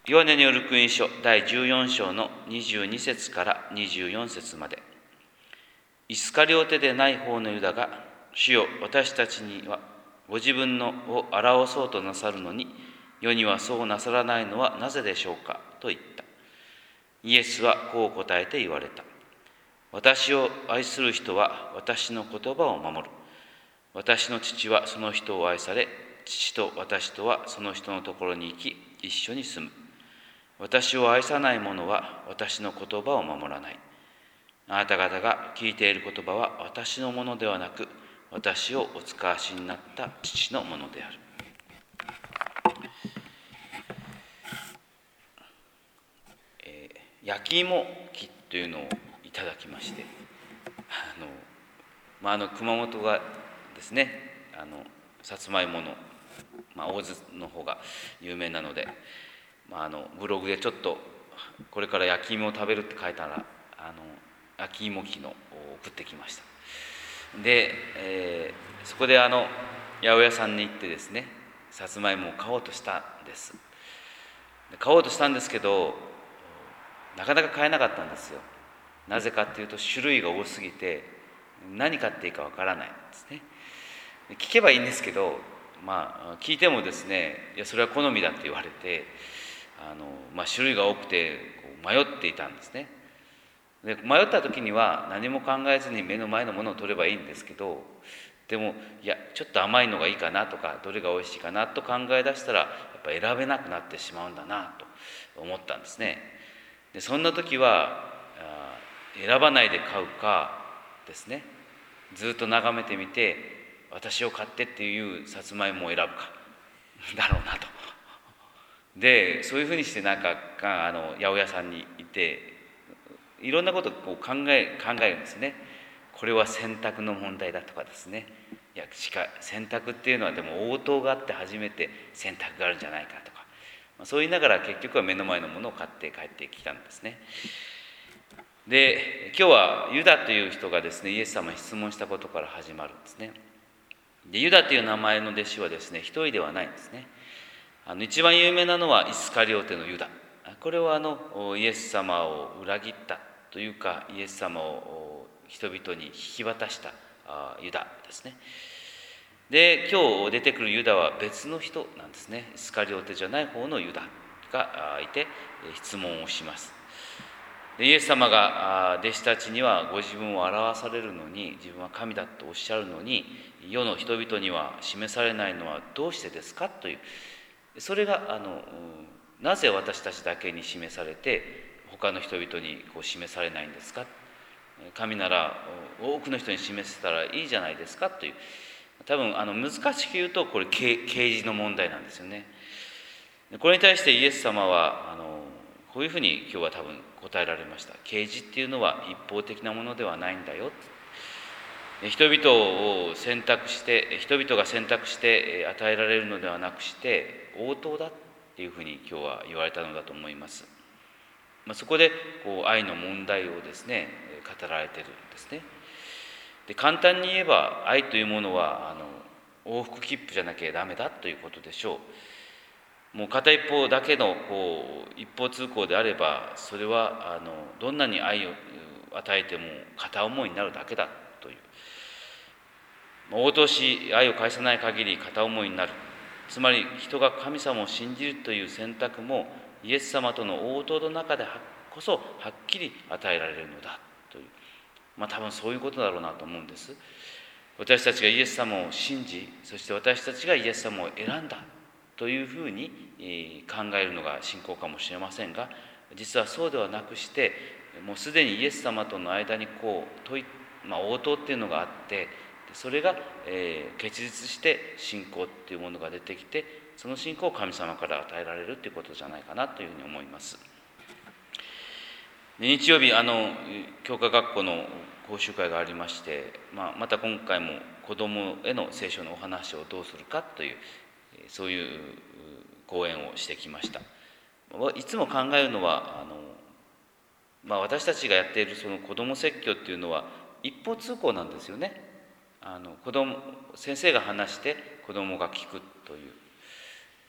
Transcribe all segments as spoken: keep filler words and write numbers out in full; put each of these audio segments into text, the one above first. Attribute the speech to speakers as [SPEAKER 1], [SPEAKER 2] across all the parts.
[SPEAKER 1] ヨハネによる福音書だいじゅうよん章のにじゅうに節からにじゅうよん節まで。イスカリオテでない方のユダが、主よ、私たちにはご自分のを表そうとなさるのに、世にはそうなさらないのはなぜでしょうかと言った。イエスはこう答えて言われた。私を愛する人は私の言葉を守る。私の父はその人を愛され、父と私とはその人のところに行き、一緒に住む。私を愛さない者は私の言葉を守らない。あなた方が聞いている言葉は私のものではなく、私をお使わしになった父のものである。えー、焼き芋機というのをいただきまして、あの、まあ、あの熊本がですね、あのさつまいもの、まあ、大津の方が有名なので、まあ、あのブログでちょっとこれから焼き芋を食べるって書いたら、あの焼き芋機のを送ってきました。で、えー、そこであの八百屋さんに行ってですね、さつまいもを買おうとしたんです。買おうとしたんですけど、なかなか買えなかったんですよ。なぜかっていうと、種類が多すぎて何買っていいかわからないんですね。聞けばいいんですけど、まあ聞いてもですね、いやそれは好みだって言われて、あの、まあ、種類が多くて迷っていたんですね。で迷った時には何も考えずに目の前のものを取ればいいんですけど、でもいやちょっと甘いのがいいかなとか、どれが美味しいかなと考え出したら、やっぱ選べなくなってしまうんだなと思ったんですね。でそんな時は選ばないで買うかですね、ずっと眺めてみて私を買ってっていうさつまいもを選ぶかだろうなと。でそういうふうにしてなんかあの八百屋さんにいて、いろんなことをこう考え考えるんですね。これは選択の問題だとかですね、いやしか選択っていうのはでも応答があって初めて選択があるんじゃないかとか、そう言いながら結局は目の前のものを買って帰ってきたんですね。で今日はユダという人がですね、イエス様に質問したことから始まるんですね。でユダという名前の弟子はですね、一人ではないんですね。あの一番有名なのはイスカリオテのユダ。これはあのイエス様を裏切ったというか、イエス様を人々に引き渡したユダですね。で今日出てくるユダは別の人なんですね。イスカリオテじゃない方のユダがいて質問をします。でイエス様が弟子たちにはご自分を表されるのに、自分は神だとおっしゃるのに、世の人々には示されないのはどうしてですかという、それがあのなぜ私たちだけに示されて他の人々にこう示されないんですか。神なら多くの人に示せたらいいじゃないですかという、多分あの難しく言うとこれ啓示の問題なんですよね。これに対してイエス様はあのこういうふうに今日は多分答えられました。啓示っていうのは一方的なものではないんだよ。人々を選択して人々が選択して与えられるのではなくして応答だっていうふうに今日は言われたのだと思います。まあ、そこでこう愛の問題をですね語られているんですね。で簡単に言えば愛というものはあの往復切符じゃなきゃダメだということでしょう。もう片一方だけのこう一方通行であれば、それはあのどんなに愛を与えても片思いになるだけだという、応答し愛を返さない限り片思いになる。つまり人が神様を信じるという選択もイエス様との応答の中でこそはっきり与えられるのだという、まあ多分そういうことだろうなと思うんです。私たちがイエス様を信じ、そして私たちがイエス様を選んだというふうに考えるのが信仰かもしれませんが、実はそうではなくして、もうすでにイエス様との間にこう問い、まあ、応答っていうのがあって、それが、えー、結実して信仰っていうものが出てきて、その信仰を神様から与えられるということじゃないかなというふうに思います。日曜日あの教科学校の講習会がありまして、まあ、また今回も子どもへの聖書のお話をどうするかという、そういう講演をしてきました。いつも考えるのはあの、まあ、私たちがやっているその子ども説教っていうのは一方通行なんですよね。あの子供先生が話して子どもが聞くという、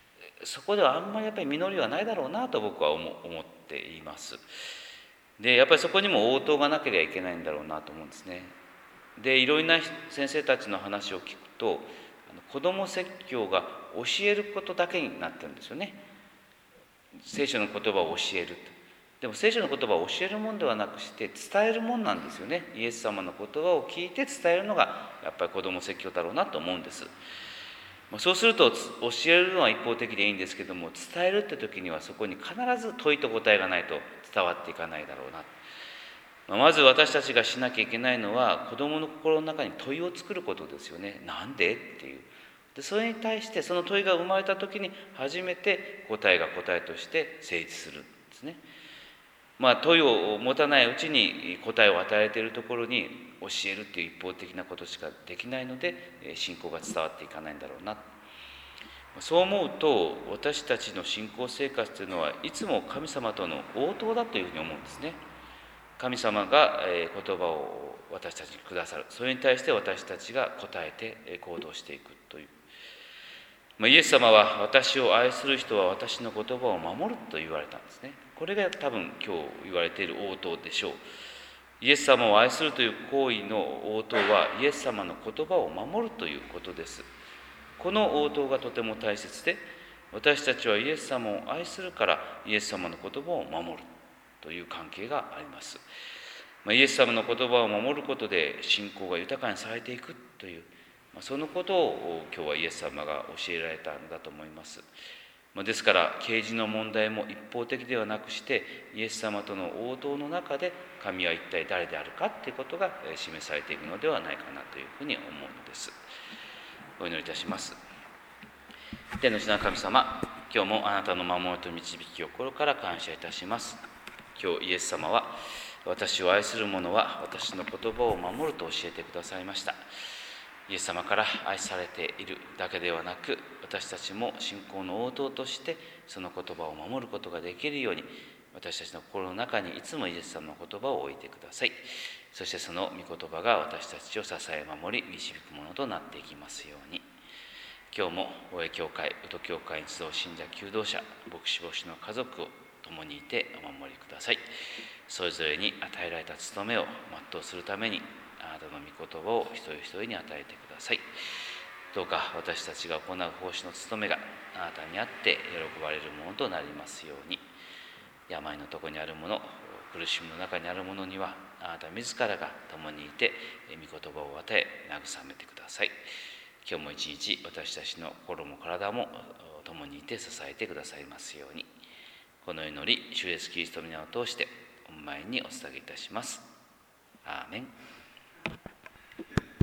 [SPEAKER 1] そこではあんまりやっぱり実りはないだろうなと僕は思思っています。でやっぱりそこにも応答がなければいけないんだろうなと思うんですね。でいろいろな先生たちの話を聞くと、子ども説教が教えることだけになってるんですよね。聖書の言葉を教えると。でも聖書の言葉を教えるもんではなくして伝えるもんなんですよね。イエス様の言葉を聞いて伝えるのがやっぱり子ども説教だろうなと思うんです。そうすると教えるのは一方的でいいんですけども、伝えるって時にはそこに必ず問いと答えがないと伝わっていかないだろうな。まず私たちがしなきゃいけないのは、子どもの心の中に問いを作ることですよね。なんでっていう。でそれに対してその問いが生まれた時に初めて答えが答えとして成立するんですね。まあ問いを持たないうちに答えを与えているところに教えるっていう一方的なことしかできないので、信仰が伝わっていかないんだろうな。そう思うと、私たちの信仰生活というのはいつも神様との応答だというふうに思うんですね。神様が言葉を私たちにくださる。それに対して私たちが答えて行動していくという。イエス様は私を愛する人は私の言葉を守ると言われたんですね。これが多分今日言われている応答でしょう。イエス様を愛するという行為の応答はイエス様の言葉を守るということです。この応答がとても大切で、私たちはイエス様を愛するからイエス様の言葉を守るという関係があります。イエス様の言葉を守ることで信仰が豊かにされていくという、そのことを今日はイエス様が教えられたんだと思います。ですから啓示の問題も一方的ではなくして、イエス様との応答の中で神は一体誰であるかということが示されていくのではないかなというふうに思うのです。お祈りいたします。天の父なる神様、今日もあなたの守りと導きを心から感謝いたします。今日イエス様は、私を愛する者は私の言葉を守ると教えてくださいました。イエス様から愛されているだけではなく、私たちも信仰の応答としてその言葉を守ることができるように、私たちの心の中にいつもイエス様の言葉を置いてください。そしてその御言葉が私たちを支え守り導くものとなっていきますように。今日も大江教会、宇都教会に集う信者求道者、牧師牧師の家族を共にいてお守りください。それぞれに与えられた務めを全うするために、あなたの御言葉を一人一人に与えてください。どうか私たちが行う奉仕の務めがあなたにあって喜ばれるものとなりますように。病のところにあるもの、苦しみの中にあるものにはあなた自らが共にいて御言葉を与え慰めてください。今日も一日私たちの心も体も共にいて支えてくださいますように。この祈り、主イエスキリストの皆を通して御前にお捧げいたします。アーメン。